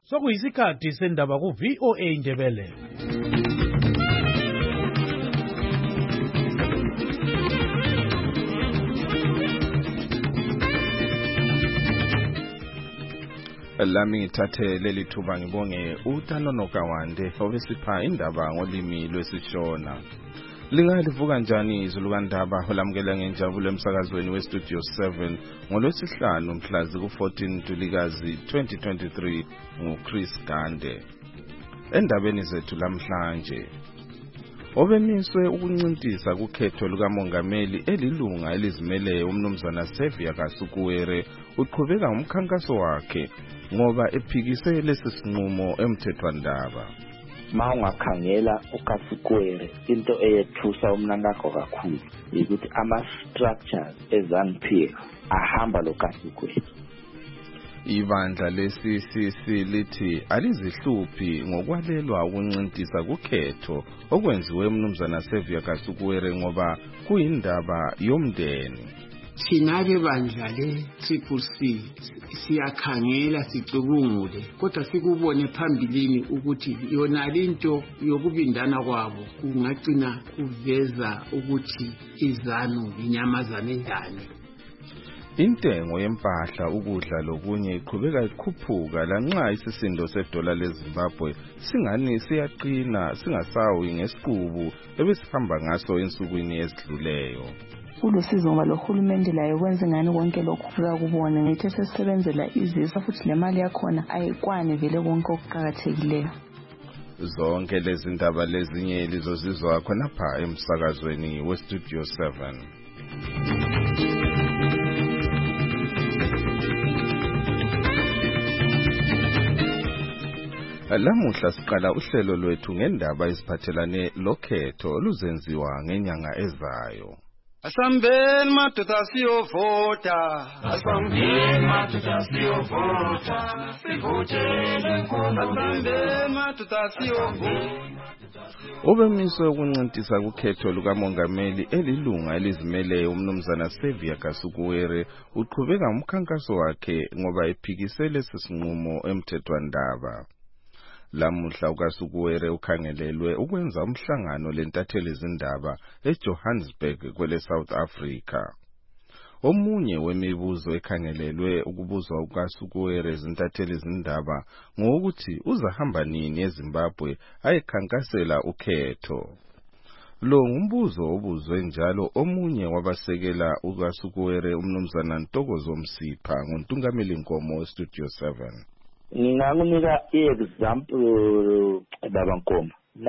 Sokuyisikhathi sendaba ku VOA Indebele. Lami ngithathe leli thuba ngibonge uTanono Kawande obesipha indaba ngolimi lwesiShona. Lingalivuka njani izulu kaNdaba olamukela ngenjabulo emsakazweni weStudio 7 ngoLwesihlanu mhla ku-14 Ntulikazi 2023 nguChris Gande. Endabeni zethu lamhlanje, obemiswe ukuncintisa kukhetho lukamongameli elilunga elizimeleyo uMnumzana Xavier Kasukuwere uqhubeka ngomkhankaso wakhe ngoba ephikise lesi sinqumo emthethwandaba. Ungakhangela uKasukuwere into eyethusa umnankakho kakhulu ukuthi ama-structures eZANU-PF ahamba lo Kasukuwere. Ibandla le-CCC lithi alizihluphi ngokwalelwa ukuncintisa kukhetho okwenziwe uMnumzana Xavier Kasukuwere ngoba kuyindaba yomndeni. Thina-ke bandla le-CCC siyakhangela sicubungule kodwa sikubone phambilini ukuthi yona into yokubindana kwabo kungagcina kuveza ukuthi iZANU inyamazana enjani. Intengo yempahla, ukudla lokunye iqhubeka ikhuphuka lanxa isisindo sedola leZimbabwe singani siyaqina singasawi ngesiqubu ebesihamba ngaso ensukwini ezidluleyo. Kulusizo ngoba lo hulumende layo kwenza ngani konke lokhu fika kubona ngithi sesebenzela izizwe futhi le mali yakhona ayikwane vele konke okuqhakathekileyo. Zonke lezi ndaba lezinye lizozizwa khonapha emsakazweni weStudio 7. Lamuhla siqala uhlelo lwethu ngendaba eziphathelane lokhetho oluzenziwa ngenyanga ezayo. Asambeni madoda siyovota, asambeni madoda siyovota, sivotele inkomo, asambeni madoda siyovota. Obemiswe ukuncintisa kukhetho lukamongameli elilunga elizimeleyo uMnumzana Xavier Kasukuwere uqhubeka ngomkhankaso wakhe ngoba ephikise lesi sinqumo emthethwandaba. Lamuhla uKasukuwere ukhangelelwe ukwenza umhlangano lentatheli izindaba eJohannesburg kwele South Africa. Omunye wemibuzo ekhangelelwe ukubuzwa uKasukuwere izintatheli izindaba ngokuthi uzahamba nini eZimbabwe ayekhankasela ukhetho. Lo ngumbuzo obuzwe njalo omunye wabasekela uKasukuwere uMnumzana Ntokozo Msipha ngoNtungameli Nkomo weStudio 7. Ngingakunika i-example baba Nkomo.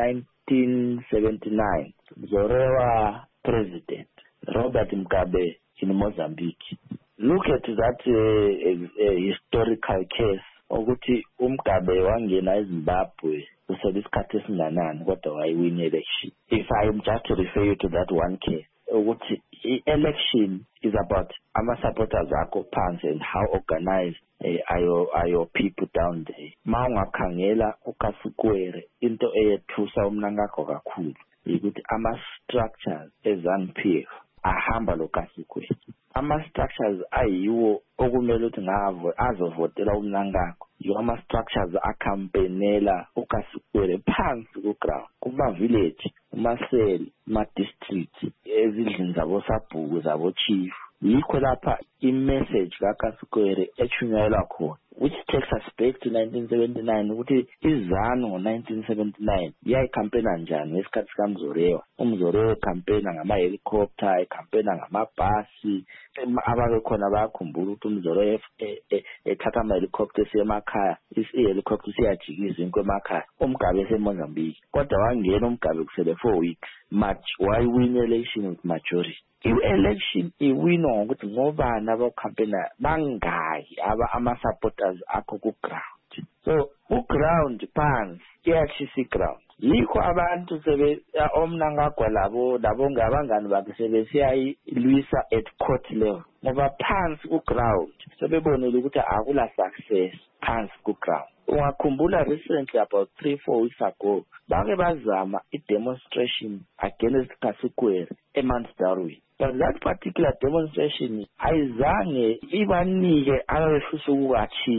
1979 Zorewa president Robert Mugabe in Mozambique. Look at that historical case ukuthi uMgabe wangena eZimbabwe kusebesikhathi esinganani kodwa wayiwin election. If I am just to refer you to that one case, ukuthi election is about ama-supporters akho phansi and how organized are your people down there. Ungakhangela uKasukuwere into eyethusa umnankakho kakhulu ukuthi ama-structures eZANU-PF ahamba lo Kasukuwere. Ama-structures ayiwo okumele ukuthi azovotela umnankakho. Yiwo ama-structures akhampenela uKasukuwere phansi ku-ground, kuma-village, kuma-cell, kuma-district, ezindlini zabo-sabhuku, zabo-chief. Yikho lapha i-message kaKasukuwere echunyelwa khona, which takes us back to 1979 ukuthi iZANU ngo-1979 yayikhampena njani ngesikhathi sikaMzorewa. uMzorewa ekhampena ngama-helicopter, ekhampena ngamabhasi. Ababekhona bayakhumbula ukuthi uMzorewa ethatha ama-helicopter esiya emakhaya, i-helicopter siyajikisa inkwe emakhaya. uMgabe eseMozambique kodwa wangena uMgabe kusele 4 weeks. Why-win election with majority. I-election iwinwa ngokuthi ngobani abakhampena bangaki ama-supporters akho ku-ground. So ku-ground phansi iyashisa i-ground. Yikho abantu omnankagwa labo ngabangani bakhe sebesiyayilwisa at court level ngoba phansi ku-ground sebebonile ukuthi akula success phansi ku-ground. Ungakhumbula recently about 3-4 weeks ago bake bazama i-demonstration against Kasukuwere eMantsdarwin. But that particular demonstration ayizange ibanike abafisa ukuachieve.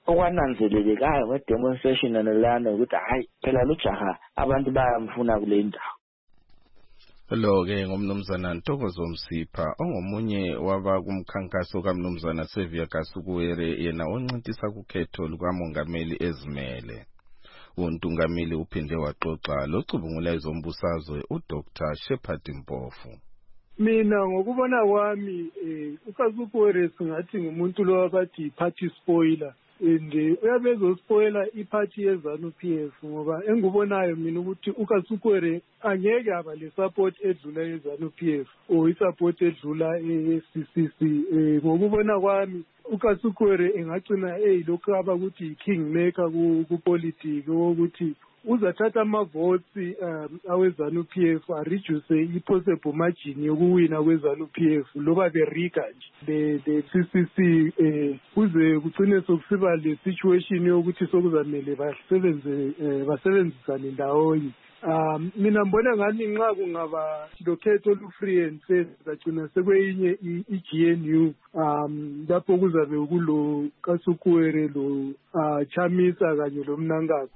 okwananzelelekayo nge-demonstration nalana ukuthi hayi phela lo jaha abantu bayamfuna kule ndawo. Lo-ke ngumnumzana Ntokozo Msipha ongomunye waba kumkhankaso kaMnumzana Xavier Kasukuwere yena oncintisa kukhetho lukamongameli ezimele. Untungameli uphinde waxoxa locubungula izombusazwe uDr Shepard Mpofu. Mina ngokubona kwami uKasukuwere singathi ngumuntu lo abathi party spoiler and uyabezo spoiler iparty yeZANU-PF ngoba engubonayo mina ukuthi uKasukuwere angeke aba le support edlula yeZANU-PF o isupport edlula eCCC. Ngokubona kwami uKasukuwere engagcina lokho abakuthi kingmaker ku politics ukuthi uzathatha amavotes aweZANU-PF areduce i-possible margin yokuwina kweZANU-PF loba beriga nje the CCC kuze kugcine sokusiba le situation yokuthi sokuzamele basebenzisane ndawonye. Mina mbona ngani nxa kungaba lokhetho olu-free and fair sagcina sekweyinye i-GNU lapho kuzabe kulo Kasukuwere lo Chamisa kanye lo Mnangagwa.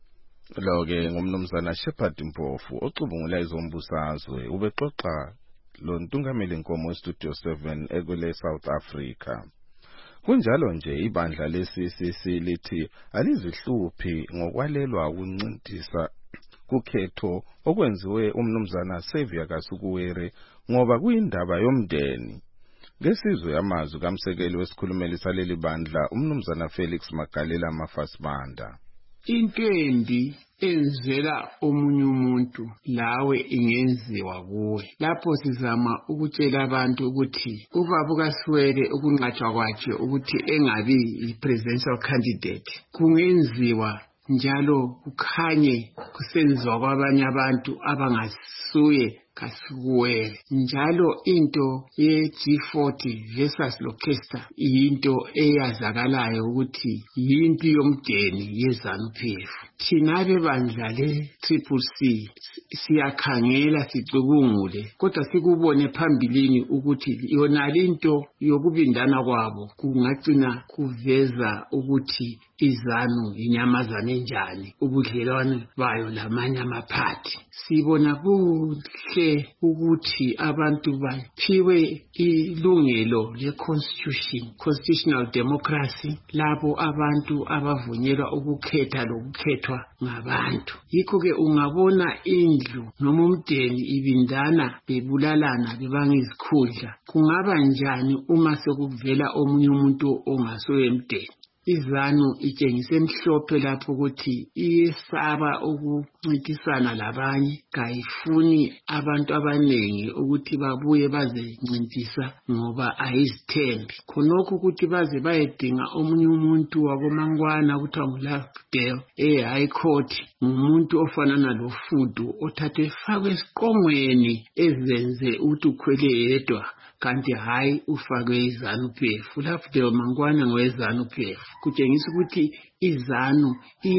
Lo-ke ngumnumzana Shepard Mpofu ocubungula izombusazwe ubexoxa lo ntungameli Nkomo eStudio 7 ekwele South Africa. Kunjalo nje ibandla le-CCC lithi alizihluphi ngokwalelwa ukuncintisa kukhetho okwenziwe umnumzana Xavier Kasukuwere ngoba kuyindaba yomndeni. Ngesizwe amazwi kamsekeli wesikhulumeli saleli bandla umnumzana Felix Magalela Mafasibanda. Intwendi enzela omunye umuntu lawe ingenziwa kuwe. Lapho sizama ukutshela abantu ukuthi ubaba uKasukuwere ukunqatshwa kwakhe ukuthi engabi i-presidential candidate kungenziwa njalo kukhanye kusenziwa kwabanye abantu abangasuye Kasukuwere. Njalo into ye-G40 versus Lokesta into eyazakalayo ukuthi yimpi yomdeni yeZANU-PF. Thina bebandla le-CCC siyakhangela sicubungule kodwa sikubone phambilini ukuthi yona into yokubindana kwabo kungagcina kuveza ukuthi iZANU inyamazana enjani ubudlelwane bayo lamanye amaphathi. Sibona kuhle ukuthi abantu baphiwe ilungelo le-constitutional democracy labo abantu abavunyelwa ukukhetha lokukhethwa ngabantu. Yikho-ke ungabona indlu noma umdeni ibindana bebulalana bebangezikhundla kungaba njani uma sekuvela omunye umuntu ongasuye emdeni. iZANU itshengise emhlophe lapho ukuthi iyesaba ukuncintisana labanye, kayifuni abantu abanengi ukuthi babuye bazencintisa ngoba ayizithembi. Khonokho ukuthi baze bayedinga omunye umuntu wabomangwana kuthiwa nguLovedale high court, ngumuntu ofanana loFudu othathe efakwe esiqongweni ezenze ukuthi ukhwele yedwa, kanti hayi ufakwe iZANU-PF. Lovedale mangwana ngoweZANU-PF. Kutshengisa ukuthi iZANU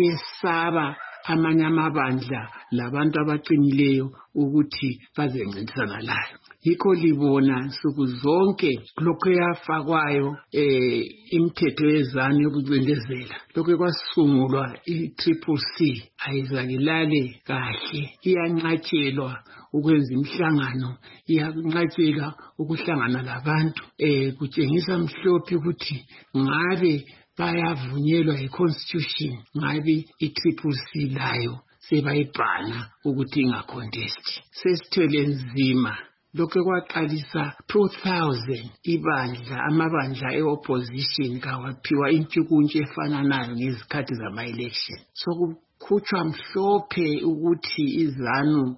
iyesaba amanye amabandla labantu abaqinileyo ukuthi bazencintisana layo. Yikho libona nsuku zonke lokho yafakwayo imithetho yeZANU yokucindezela, lokho kwasungulwa i-CCC ayizakilale kahle, iyanqatshelwa ukwenza imihlangano, iyanqatshelwa ukuhlangana labantu. Kutshengisa mhlophe ukuthi ngabe bayavunyelwa yi-constitution, ngabe i-CCC layo sebayibhana ukuthi ingacontest. Sesithwele nzima lokho kwaqalisa 2000 ibandla amabandla e-opposition kawaphiwa intshukuntshe efananayo ngezikhathi zama-election. Sokukhutshwa mhlophe ukuthi iZANU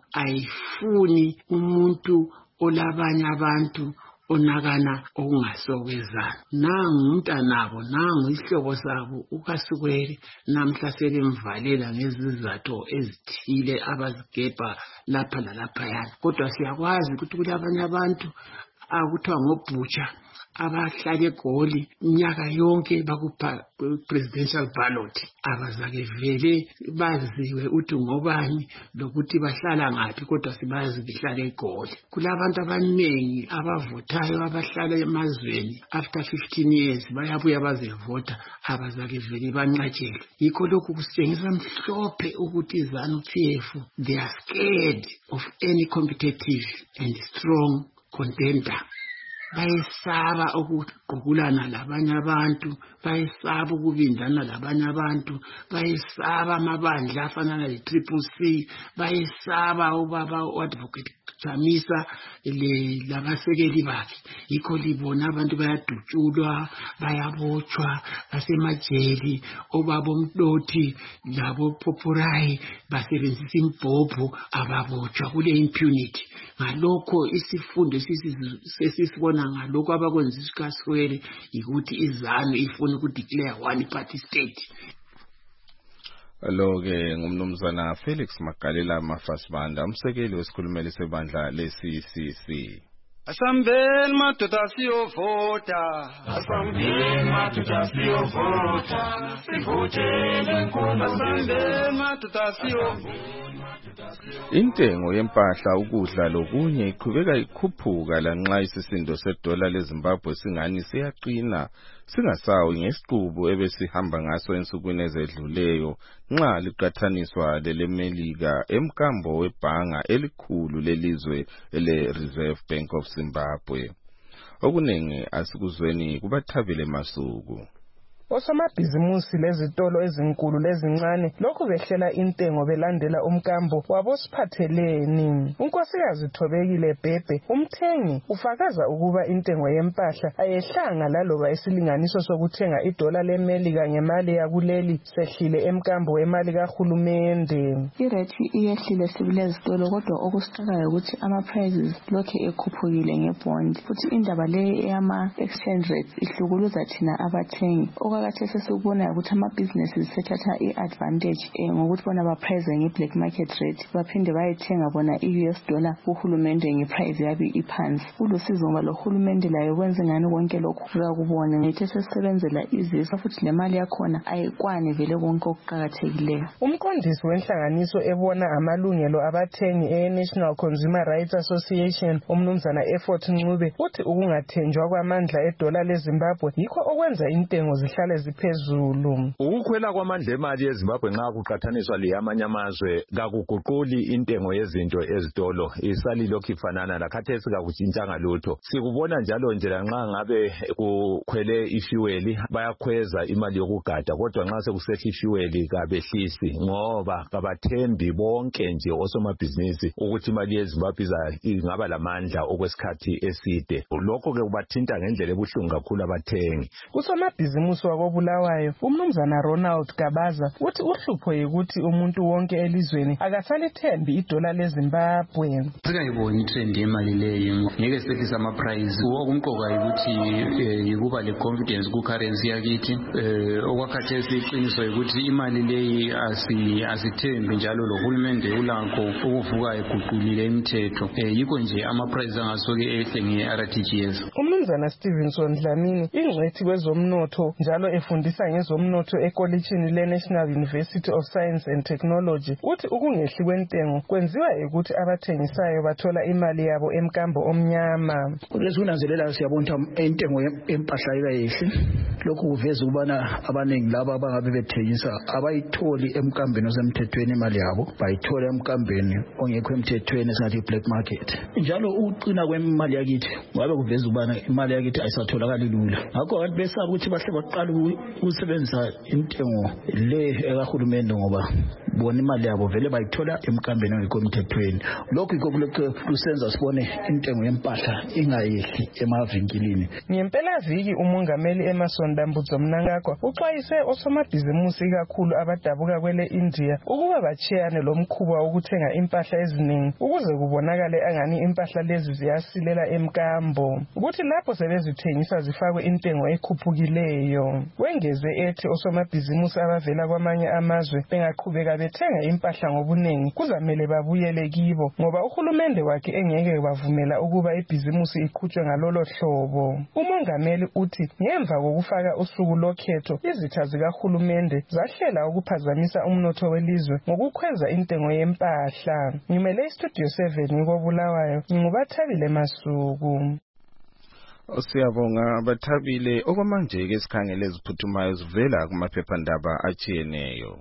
ayifuni umuntu olabanye abantu onakana okungasokwezana. Nangu umntanabo, nangu isihlobo sabo uKasukuwere, namhla selemvalela ngezizatho ezithile abazigebha lapha lalaphayana. Kodwa siyakwazi ukuthi kulabanye abantu akuthiwa ngoBhutsha abahlala eGoli nyaka yonke bakupha presidential ballot abazake vele baziwe uthi ngobani lokuthi bahlala ngaphi kodwa sibazi behlala eGoli. Kulabantu abaningi abavotayo abahlala emazweni after 15 years bayabuya bazevota abazake vele banqatshelwe. Yikho lokhu kusitshengisa mhlophe ukuthi ZANU-PF they are scared of any competitive and strong contender. Bayesaba ukuqukulana labanye abantu, bayesaba ukubindana labanye abantu, bayesaba amabandla afana le-CCC, bayesaba ubaba u-Advocate Chamisa labasekeli bakhe. Yikho libona abantu bayadutshulwa, bayabotshwa, basemajeli, obaba uMdoti labo Popurayi basebenzisa imbhobho ababotshwa kule impunity. Ngalokho isifundo sesisibona ngalokho abakwenza isikaswele ukuthi iZANU ifuna ukudeclare one party state. Lo-ke ngumnumzana Felix Magalela Mafasibanda, umsekeli wesikhulumeli sebandla le-CCC. Asambeni madoda siyovota, asambeni madoda siyovota, sivotele inkomo. Asambeni madoda siyovota. Intengo yempahla, ukudla lokunye iqhubeka ikhuphuka lanxa isisindo sedola leZimbabwe singani siyaqina singasawi ngesiqubu ebesihamba ngaso ensukwini ezedluleyo nxa liqathaniswa leleMelika emkambo webhanga elikhulu lelizwe ele-Reserve Bank of Zimbabwe. Okuningi asikuzweni kubathabile masuku. Osomabhizimusi lezitolo ezinkulu lezincane lokhu behlela intengo belandela umkambo wabosiphatheleni. Unkosikazi Thobekile Bhebhe, umthengi, ufakaza ukuba intengo yempahla ayehlanga laloba isilinganiso sokuthenga idola leMelika ngemali yakuleli sehlile emkambo wemali kahulumende. Irate iyehlile sibile ezitolo kodwa okusixakayo ukuthi ama-prices lokhe ekhuphukile ngebond. Futhi indaba le eyama-exchange rates ihlukuluza thina abathengi. Okakathi sesikubonayo ukuthi ama-businesses sethatha i-advantage ngokuthi bona baprice nge-black market rate baphinde bayethenga bona i-US dollar kuhulumende ngeprice yabi iphansi. Kulusizo ngoba lo hulumende layo kwenza ngani konke lokhu kakubone ngethe sesebenzela izisa futhi le mali yakhona ayikwani vele konke okuqakathekileyo. Umqondisi wenhlanganiso ebona amalungelo abathengi e-National Consumer Rights Association umnumzana Effort Ncube uthi ukungathenjwa kwamandla edola leZimbabwe yikho okwenza intengo zihlale ziphezulu. Ukukhwela kwamandla emali eZimbabwe nxa kuqathaniswa leyamanye amazwe kakuguquli intengo yezinto ezitolo, isalilokhu ifanana lakhathesi kakutshintshanga lutho. Sikubona njalo nje lanxa ngabe kukhwele ifuel bayakhweza imali yokugada, kodwa nxa sekusehla ifuel kabehlisi ngoba kabathembi bonke nje osomabhizinisi ukuthi imali yeZimbabwe ingaba lamandla okwesikhathi eside. Lokho ke kubathinta ngendlela ebuhlungu kakhulu abathengi. Usomabhizinisi wakoBulawayo umnumzana Ronald Gabaza uthi uhlupho yikuthi umuntu wonke elizweni akasalithembi idola leZimbabwe. Sikayibona itrend yemali leyo ngeke sehlisa ama-price. Okumqoka yikuthi yikuba le confidence ku currency yakithi. Okwakhathesi iqiniso yikuthi imali leyi asithembi njalo lo hulumende ulakho ukuvuka eguqulile imithetho. Yikho nje ama-price angasoke ehle nge-RTGS. Umnumzana Stevenson Dlamini ingcwethi kwezomnotho njalo efundisa ngezomnotho ekolitshini le-National University of Science and Technology uthi ukungehli kwentengo kwenziwa ukuthi abathengisayo bathola imali yabo emkambo omnyama. Lesunanzelela siyabona intengo yempahla ikayehle. Lokhu kuveza ukubana abaningi laba abangabe bethengisa abayitholi emkambeni osemthethweni imali yabo, bayithola emkambeni ongekho emthethweni esingathi black market. Njalo uqina kwemali yakithi ngabe kuveza ukubana imali yakithi ayisatholakali lula. Ngakho abantu besaba ukuthi bahle baqala ukusebenzisa intengo le ekahulumende ngoba bona imali yabo vele bayithola emkambeni ongekho emthethweni. Lokhu yikho kusenza sibone intengo yempahla ingayehli emavinkilini. Ngempela viki umongameli Emerson Dambudzo Mnangagwa uxwayise osomabhizimusi kakhulu abadabuka kwele India ukuba bacheyane lo mkhuba ukuthenga impahla eziningi ukuze kubonakale angani impahla lezi ziyasilela emkambo ukuthi lapho sebezithengisa zifakwe intengo ekhuphukileyo. Wengeze ethi osomabhizimusi abavela kwamanye amazwe bengaqhubeka bethenga impahla ngobuningi kuzamele babuyele kibo ngoba uhulumende wakhe engeke bavumela ukuba ibhizimusi iqhutshwe ngalolo hlobo. Umongameli uthi ngemva kokufaka usuku lokhetho izitha zikahulumende zahlela ukuphazamisa umnotho welizwe ngokukhweza intengo yempahla. Ngimele iStudio 7 ngikobulawayo ngingubathabile Masuku. Siyabonga Bathabile. Okwamanje ke sikhangele eziphuthumayo zivela kumaphephandaba atshiyeneyo.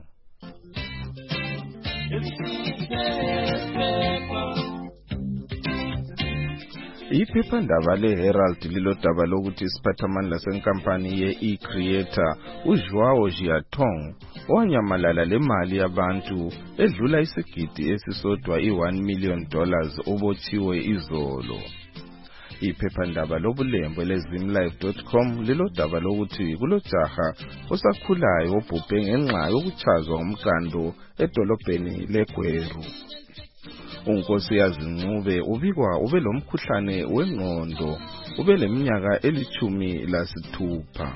Iphephandaba leHerald lilodaba lokuthi isiphathamandla senkampani ye-eCreator uJoao Giatong owanyamalala lemali yabantu edlula isigidi esisodwa $1 million obotshiwe izolo. Iphephandaba lobulembu lezimlive.com lilodaba lokuthi kulojaha osakhulayo obhubhe ngenxa yokuchazwa ngomqando edolobheni leGweru. uNkosikazi Ncube ubikwa ubelomkhuhlane wengqondo ubeleminyaka 16.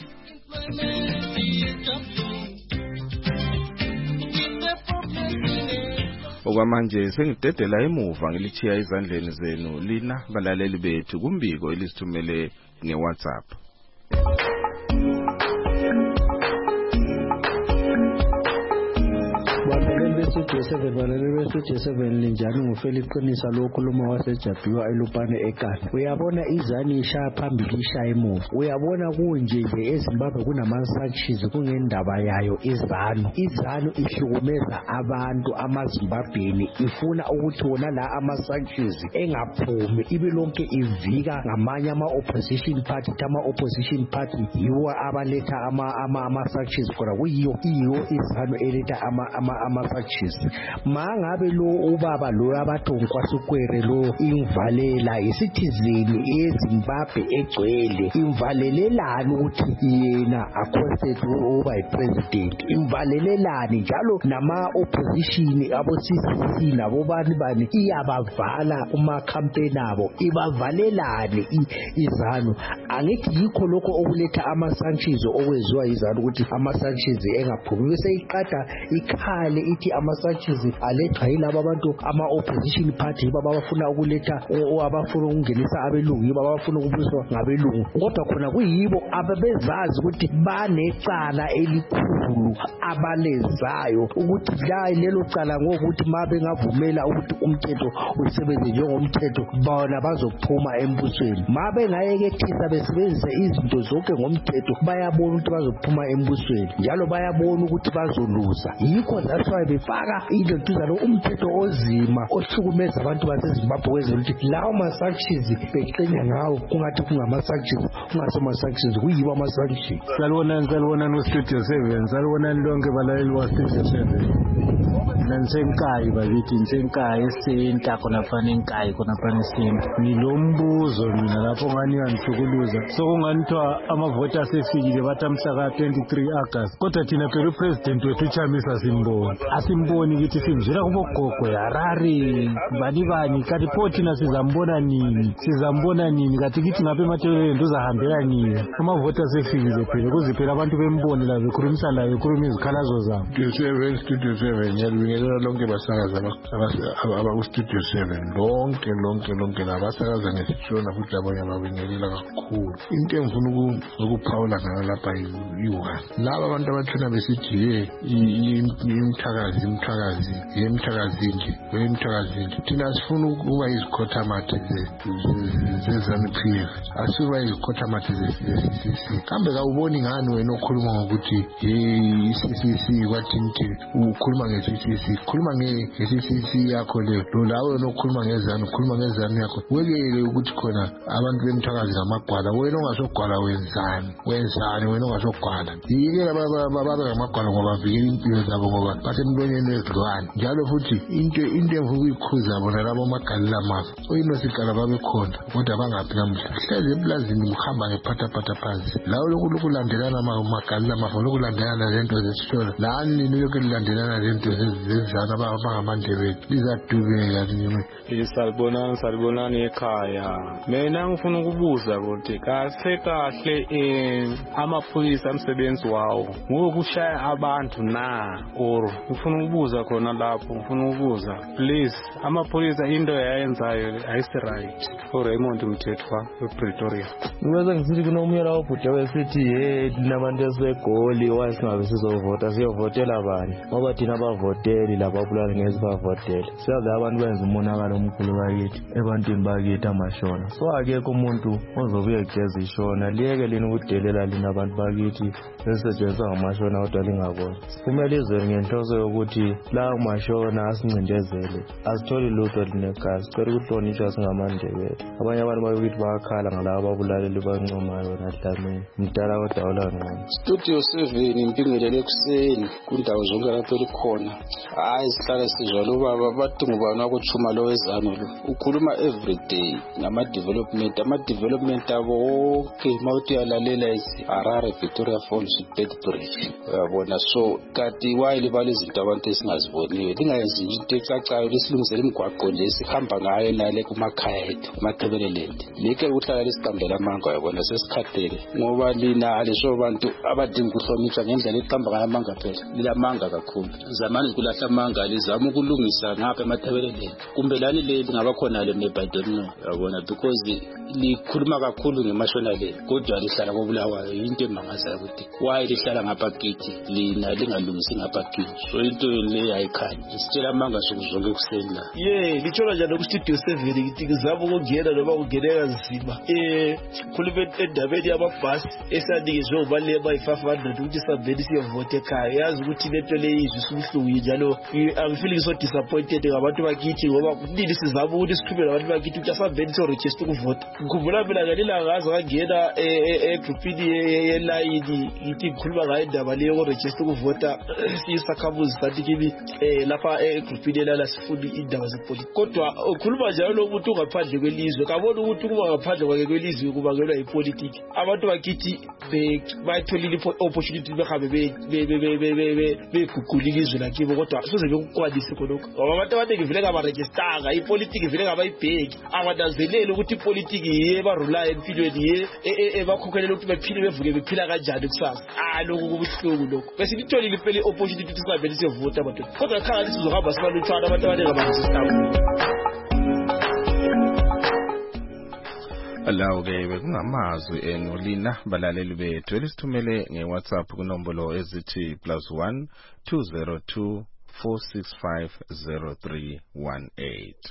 Okwamanje sengidedela emuva ngilichiya izandleni zenu lina balaleli bethu kumbiko elisithumele ngeWhatsApp. Balaleli beStudio 7 linjani nguFelix Qinisa lo khuluma waseJabiwa eLupane eKapa. Uyabona izani ishaya phambili ishaya emuva. Uyabona kunje eZimbabwe kunama-sanctions kungendaba yayo izanu. Izanu ihlukumeza abantu amaZimbabweni ifuna ukuthi wona la ama-sanctions engaphumi ibilonke ivika ngamanye ama-opposition party yiwo abaletha ama-sanctions khona kuyiyo izanu eletha ama-sanctions. Mangabe lo ubaba lo abathonkwasukwere lo imvalela isithizeni eZimbabwe egcwele imvalelelani ukuthi yena accosted uba ipresident imvalelelani njalo nama opposition abo CCC nabo bani iyabavala uma campaign abo ibavalelani izanu. Angithi yikho lokho okuletha ama-sanctions okweziwa izanu ukuthi ama-sanctions engaphumi bese iqada ikhale ithi ama-sanctions alethwa yilabo abantu ama-opposition party babafuna ukuletha abafuna ukungenisa abelungu babafuna ukubuswa ngabelungu kodwa khona kuyibo ababezazi ukuthi banecala elikhulu abalezayo ukuthi la lelo cala ngokuthi mabe ngavumela ukuthi umthetho usebenze njengomthetho bona bazophuma embusweni mabe ngayekethisa besebenzisa izinto zonke ngomthetho bayabona ukuthi bazophuma embusweni njalo bayabona ukuthi bazoluza. Yikho that's why befaka into tuzalo umthetho ozima ohlukumeza abantu baseZimbabwe wezokuthi lawo ma-sanctions beqenya ngawo kungathi kungama-sanctions kungasoma-sanctions kuyibo ama-sanctions. Salibona noStudio 7 salibona lonke balaleli waStudio 7 nansenkayi bakithi nsenkayi esenta khona fana enkayi khona fana esenta ngilombuzo mina lapho ngani yangihlukuluza sokunganithiwa amavota asefikile bathi mhla ka-23 August kodwa thina phela upresident wethu uChamisa asimboni kithi simjela kubogogo Harare bani kanti thina sizambona nini kathi kithi ngapha emathebeleni uzahambela nini amavota asefikile phela kuziphela abantu bemboni la bekhulumisa la bekhuluma izikhalazo zabo. Studio 7 ngiyabingelela lonke basakaza abakuStudio 7 lonke labasakaza ngesishona futhi abanye ababingelela kakhulu. Into engifuna ukuphawula ngayo lapha yiwa laba abantu abathina besithi imthakazi thina sifuna ukuba izikhothamati ze-ZANU-PF asiba izikhothamati ze-CCC kambe kawuboni ngani wena okhuluma ngokuthi i-CCC kwathi ukhuluma nge-CCC khuluma nge-CCC yakho leyo lo lawe wena okhuluma ngezanu khuluma ngezanu yakho wekele ukuthi khona abantu bemthakazi ngamagwala wena ongasogwala wenzani wena ongasogwala yikela babe ngamagwala ngoba vikela impilo zabo ngoba basemlonyeni wezilwane njalo futhi into emvuka ukuyikhuza bona labo magalila mafa oyinosikala babekhona kodwa bangaphi namhla hleze eplazini kuhamba ngephathaphatha phansi lawo lokulandelana magalila mafa lokulandelana lento zesitolo lani lokhu lilandelana lento lezana abangamandebele lizadubeka lime. Salibonani ekhaya. Mina ngifuna ukubuza ukuthi kahle amaphoyisa amsebenzi wawo ngokushaya abantu na or ngifuna ukubuza khona lapho please amaphoyisa into yayenzayo ayisi right. Raymond Mthethwa ePretoria. Ngiweza ngisithi kunomyela obhude wesithi nabantu esegoli wasingabe sizovota siyovotela abanye ngoba thina abavoteli lababulala ngezibavotela siyazi abantu benza umonakalo omkhulu bakithi ebantwini bakithi amashona so akekho umuntu ozobuye egeza ishona liyeke lini ukudelela lina abantu bakithi esisetshenziswa ngamashona kodwa lingabona kumele izwe ngenhloso yokuthi la mashona asincindezele asitholi lutho linegazi sicela ukuhlonishwa singamandebele abanye abantu bakithi bayakhala ngalabo ababulaleli bancomayo nadlamini mdala kodwa olangqono. Studio 7 impingelele ekuseni kundawo zonke lapho likhona hayi sihlala sizwa lo baba bathi ngubani wakuchuma lo wezano lo ukhuluma everyday ngama development abo okay mawuthi yalalela Harare Victoria Falls Bedbridge yabona so kati wayile balezinto abantu esingaziboniwe lingayenzi into ecacayo lesilungisela imigwaqo nje sihamba ngayo nale kumakhaya ethu emathebeleleni leke ukuhlala lesicambela amanga yabona sesikhathele ngoba lina alisho abantu abadinga ukuhlonishwa ngendlela eqamba ngayo amanga phela lilamanga kakhulu zamani kulahla amanga lizama ukulungisa ngapha emathebeleleni kumbe lani le ngaba khona le nebhayideni yabona because likhuluma kakhulu ngemashona le kodwa lihlala kobulawayo into emangazayo ukuthi why lihlala ngapha kithi lina lingalungisi ngapha kithi so into le ayikhanya isitshela amanga sokuzonke kuseni la lithola njalo ku Studio 7 ngithi ngizama ukungena noma kungeneka nzima khuluma endabeni yamabhasi esanikezwe ubale bayi500 ukuthi sambeni siyovote ekhaya yazi ukuthi lento le izisubuhlungu njalo angifeel so disappointed ngabantu bakithi ngoba nini sizama ukuthi sikhulume nabantu bakithi ukuthi asambeni so register ukuvota ngikhumbula mina ngalila ngaze ngangena egroupini yelayini ngithi ngikhuluma ngayo indaba leyo ku register ukuvota siyisakhamuzi sathi kimi lapha egroupini elala sifuna indaba zepolitiki kodwa ukhuluma njalo lo muntu ungaphandle kwelizwe kabona ukuthi kuba ngaphandle kwake kwelizwe kubangelwa yipolitiki abantu bakithi bayitholile opportunity behambe beguqula ilizwe lakibo kodwa soze bekukwanise khonokho ngoba abantu abaningi vele ngabarejistanga ipolitiki vele ngabayibheki abananzelele ukuthi ipolitiki yiye barulayo empilweni yiye ebakhokhelela ukuthi bephile bevuke bephila kanjani kusasa lokhu kubuhlungu lokho bese litholile phela i-opportunity ukuthi singavele siyovota abantu kodwa khanga sizohamba sibalutshwana abantu abaningi abarejistanga. Alawu-ke bekungamazwi enu lina balaleli bethu elisithumele nge-WhatsApp kunombolo ezithi +1 202 465 0318.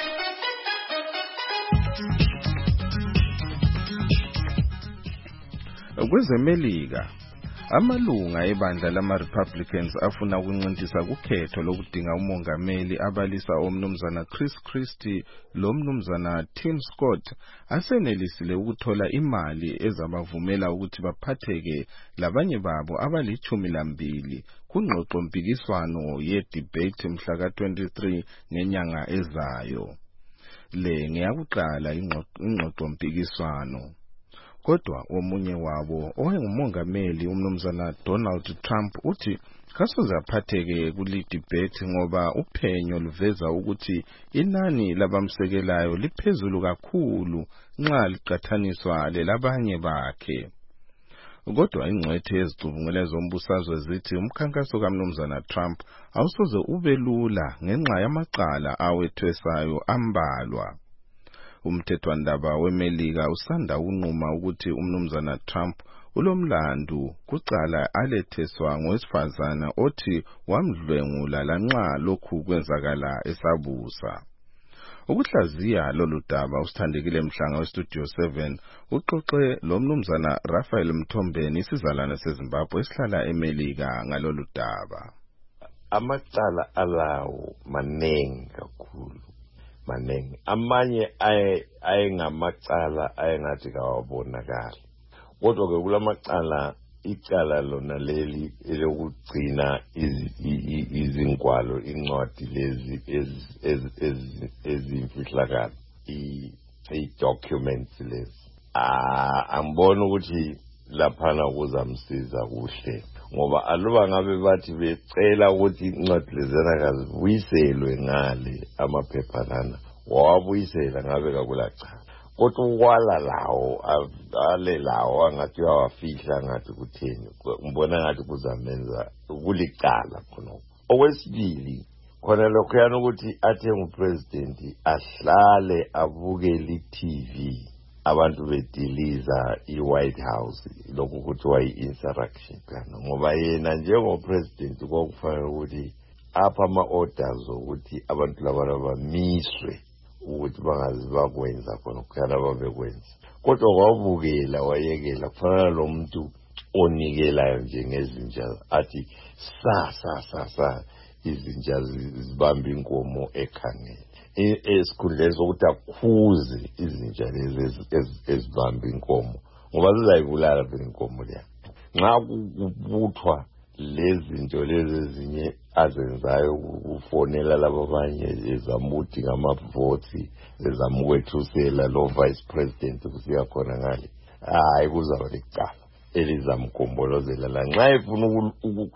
Kwezemelika amalunga ebandla lama-Republicans afuna ukuncintisa kukhetho lokudinga umongameli abalisa omnumzana Chris Christie lo mnumzana Tim Scott asenelisile ukuthola imali ezabavumela ukuthi baphatheke labanye babo abali12 kungxoxo mpikiswano ye-debate mhla ka-23 ngenyanga ezayo. Le ngeyakuqala ingxoxo mpikiswano. Kodwa omunye wabo owayengumongameli umnumzana Donald Trump uthi kasoze aphatheke kuli debate ngoba uphenyo luveza ukuthi inani labamsekelayo liphezulu kakhulu nxa liqathaniswa lelabanye bakhe. Kodwa ingcwethe ezicubungule zombusazwe zithi umkhankaso kaMnumzana Trump awusoze ube lula ngenxa yamaqala awethwesayo ambalwa. Umthethwandaba weMelika usanda unquma ukuthi umnumzana Trump ulomlandu kucala aletheswa ngowesifazana othi wamdlwengula lanxa lokhu kwenzakala esabusa. Ukuhlaziya lolu daba usithandekile Mhlanga weStudio 7 uxoxe lo mnumzana Raphael Mthombeni isizalwane seZimbabwe esihlala eMelika ngalolu daba. Amacala alawo manengi kakhulu. Manengi amanye ayengamacala ayengathi kawabonakala kodwa ke kulamacala icala lona leli elokugcina izingwalo incwadi lezi ezimfihlakalo i-documents lezi angibona ukuthi laphana kuzamsiza kuhle ngoba aluba ngabe bathi becela ukuthi incwadi lezana kazibuyiselwe ngale amaphepha lana wawabuyisela ngabe kakulacala kodwa ukwala lawo ale lawo angathi uyawafihla ngathi kutheni ngibona ngathi kuzamenza kulicala khonoko okwesibili khona lokho yana ukuthi athe ngupresident ahlale abukele iTV abantu bediliza iWhite House lokho kuthiwa i-insurrection kana ngoba yena njengopresident kokufanele ukuthi apha ama-orders ukuthi abantu laba bamiswe ukuthi bangazi bakwenza khona kukhana babekwenza kodwa kwabukela wayekela kufanele lo muntu onikelayo njengezinja athi sa izinja zibamba inkomo ekhangele esikhundleni sokuthi akhuze izinja lezi ezibamba inkomo ngoba zizayibulala phela inkomo leyo nxa kubuthwa lezinto lezi ezinye azenzayo ufonela labo abanye ezamuthi ngamavoti ezamukwethusela lo vice president kusiya khona ngale hayi kuzaba licala elizamgombolozela la nxa efuna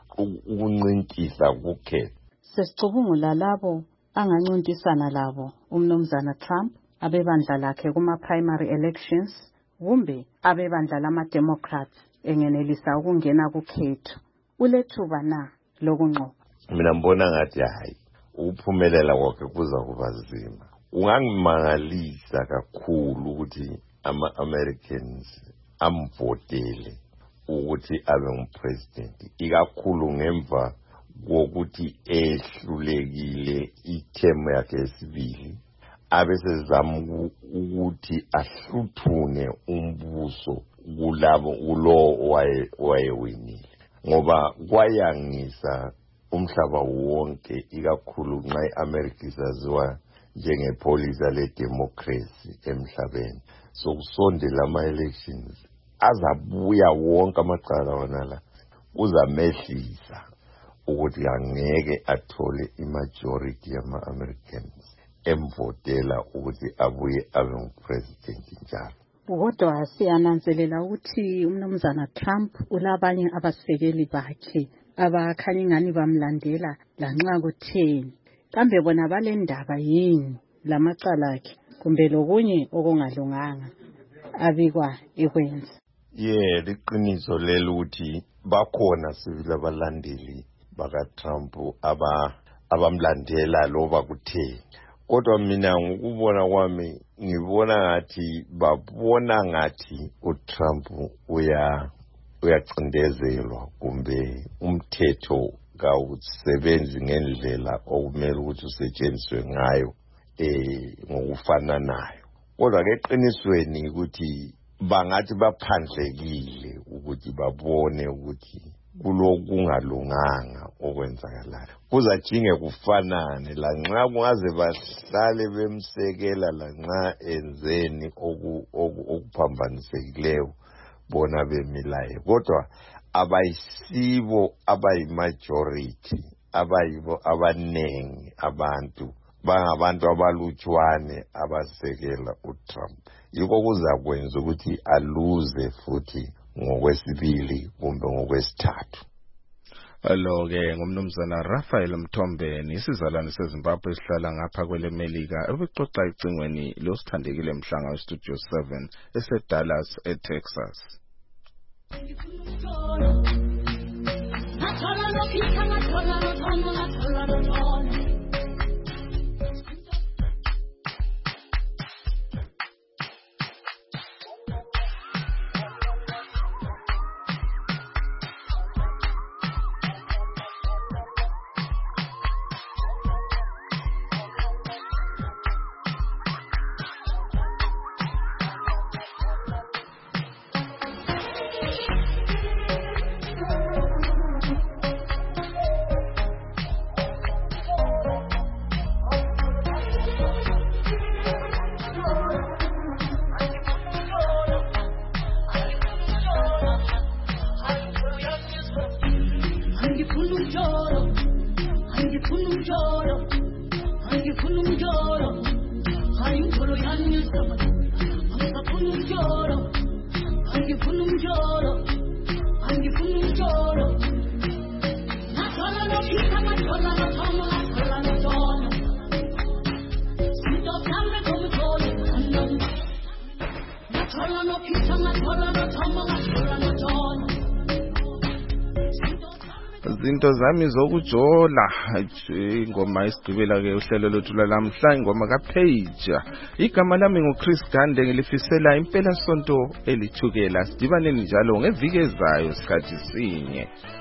ukuncintisa ukukhetha sesicubungula labo angancintisana labo umnumzana Trump abebandla lakhe kuma-primary elections kumbe abebandla lama-Democrats engenelisa ukungena kukhetho ulethuba na lokunqoba mina mbona ngathi hayi ukuphumelela kwakhe kuza kuba nzima ungangimangalisa kakhulu ukuthi ama-Americans amvotele ukuthi abe ngupresident ikakhulu ngemva kokuthi ehlulekile ithemu yakhe esibili abesezama ukuthi ahluthune umbuso kulo owayewinile ngoba kwayangisa umhlaba wonke ikakhulu nxa iAmerica isaziwa njengepolisa ledemocracy emhlabeni sokusondela ama-elections azabuya wonke amacala wonala uzamehlisa ukuthi angeke athole imajority yama-Americans emvotela ukuthi abuye abe ngupresident njalo kodwa siyananzelela ukuthi umnumzana Trump ulabanye abasekeli bakhe abakhanya ingani bamlandela lanxa kutheni kambe bona balendaba yini lamacala akhe kumbe lokunye okungalunganga abikwa ekwenza liqiniso lelo ukuthi bakhona sivile abalandeli baka-Trump abamlandela loba kutheni kodwa mina ngokubona kwami ngibona ngathi babona ngathi uTrump uyacindezelwa kumbe umthetho kawusebenzi ngendlela okumele ukuthi usetshenziswe ngayo ngokufananayo kodwa ke eqinisweni ukuthi bangathi baphandlekile ukuthi babone ukuthi kulokungalunganga okwenzakalayo kuzajinge kufanane lanxa kungaze bahlale bemsekela lanxa enzeni okuphambanisekileyo bona bemilaye kodwa abayisibo abayimajority abayibo abanengi abantu bangabantu abalutshwane abasekela uTrump yiko kuzakwenza ukuthi aluze futhi ngokwesibili kumbe ngokwesithathu lo-ke ngumnumzana Raphael Mthombeni isizalwane seZimbabwe esihlala ngapha kwelemelika ebexoxa icingweni losithandekile mhlanga weStudio 7 eseDallas eTexas angifuna umjolo angifuna umjolo nathola nophika mathola nothoma nathola nothona sinto sambe kumjolo nathola nophika mathola nothoma nathola nothona zinto zami zokujola ingoma isigqibela ke uhlelo lwethu lamhla ingoma kaPage igama lami nguChris Gande ngilifisela impela sonto elithukela sidibaneni njalo ngeviki ezayo sikhathi sinye